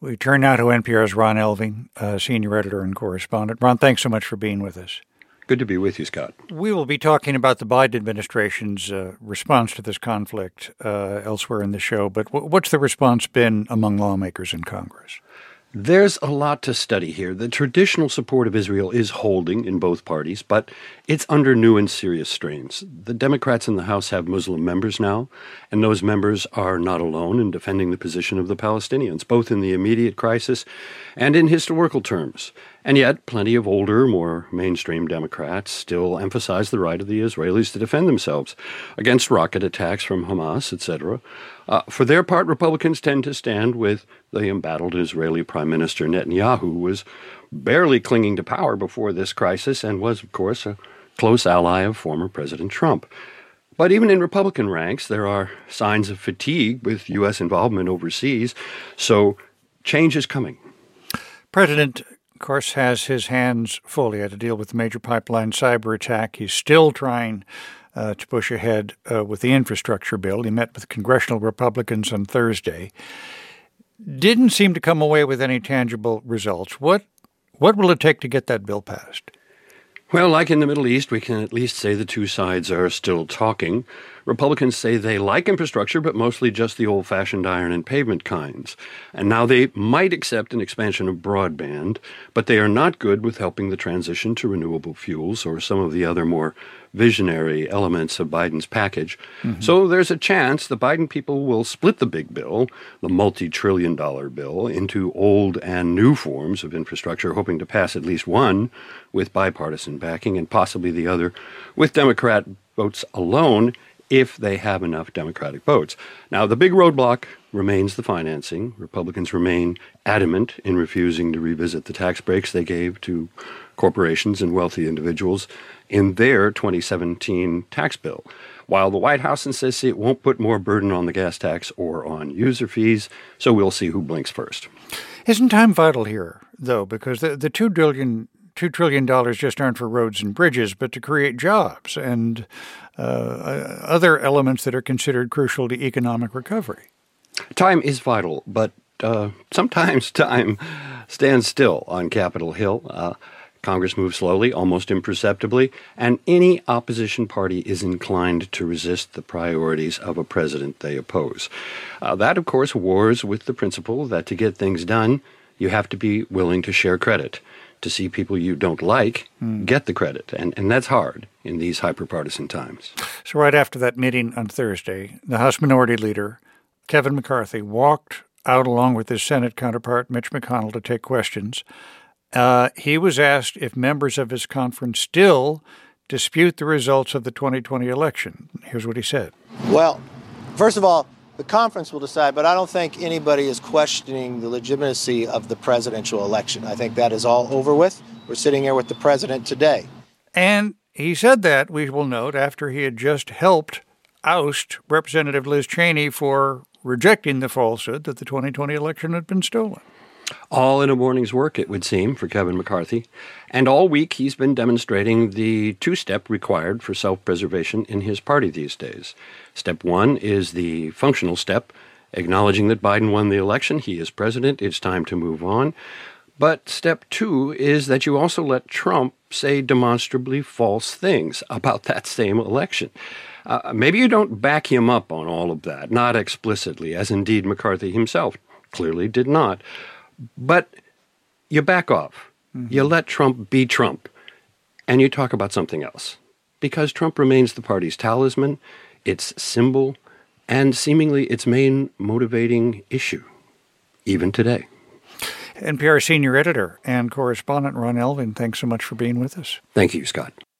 We turn now to NPR's Ron Elving, senior editor and correspondent. Ron, thanks so much for being with us. Good to be with you, Scott. We will be talking about the Biden administration's response to this conflict elsewhere in the show, but what's the response been among lawmakers in Congress? There's a lot to study here. The traditional support of Israel is holding in both parties, but it's under new and serious strains. The Democrats in the House have Muslim members now, and those members are not alone in defending the position of the Palestinians, both in the immediate crisis and in historical terms. And yet, plenty of older, more mainstream Democrats still emphasize the right of the Israelis to defend themselves against rocket attacks from Hamas, etc. For their part, Republicans tend to stand with the embattled Israeli Prime Minister Netanyahu, who was barely clinging to power before this crisis and was, of course, a close ally of former President Trump. But even in Republican ranks, there are signs of fatigue with U.S. involvement overseas, so change is coming. President, of course, has his hands full. He had to deal with the major pipeline cyber attack. He's still trying to push ahead with the infrastructure bill. He met with congressional Republicans on Thursday. Didn't seem to come away with any tangible results. What will it take to get that bill passed? Well, like in the Middle East, we can at least say the two sides are still talking. Republicans say they like infrastructure, but mostly just the old-fashioned iron and pavement kinds. And now they might accept an expansion of broadband, but they are not good with helping the transition to renewable fuels or some of the other more visionary elements of Biden's package. Mm-hmm. So there's a chance the Biden people will split the big bill, the multi-trillion-dollar bill, into old and new forms of infrastructure, hoping to pass at least one with bipartisan backing and possibly the other with Democrat votes alone, if they have enough Democratic votes. Now, the big roadblock remains the financing. Republicans remain adamant in refusing to revisit the tax breaks they gave to corporations and wealthy individuals in their 2017 tax bill, while the White House insists it won't put more burden on the gas tax or on user fees, so we'll see who blinks first. Isn't time vital here, though, because the $2 trillion just aren't for roads and bridges, but to create jobs and other elements that are considered crucial to economic recovery. Time is vital, but sometimes time stands still on Capitol Hill. Congress moves slowly, almost imperceptibly, and any opposition party is inclined to resist the priorities of a president they oppose. That, of course, wars with the principle that to get things done, you have to be willing to share credit. To see people you don't like get the credit. And that's hard in these hyper-partisan times. So right after that meeting on Thursday, the House Minority Leader, Kevin McCarthy, walked out along with his Senate counterpart, Mitch McConnell, to take questions. He was asked if members of his conference still dispute the results of the 2020 election. Here's what he said. Well, first of all, the conference will decide, but I don't think anybody is questioning the legitimacy of the presidential election. I think that is all over with. We're sitting here with the president today. And he said that, we will note, after he had just helped oust Representative Liz Cheney for rejecting the falsehood that the 2020 election had been stolen. All in a morning's work, it would seem, for Kevin McCarthy. And all week he's been demonstrating the two-step required for self-preservation in his party these days. Step one is the functional step, acknowledging that Biden won the election, he is president, it's time to move on. But step two is that you also let Trump say demonstrably false things about that same election. Maybe you don't back him up on all of that, not explicitly, as indeed McCarthy himself clearly did not. But you back off. Mm-hmm. You let Trump be Trump, and you talk about something else. Because Trump remains the party's talisman, its symbol, and seemingly its main motivating issue, even today. NPR senior editor and correspondent Ron Elving, thanks so much for being with us. Thank you, Scott.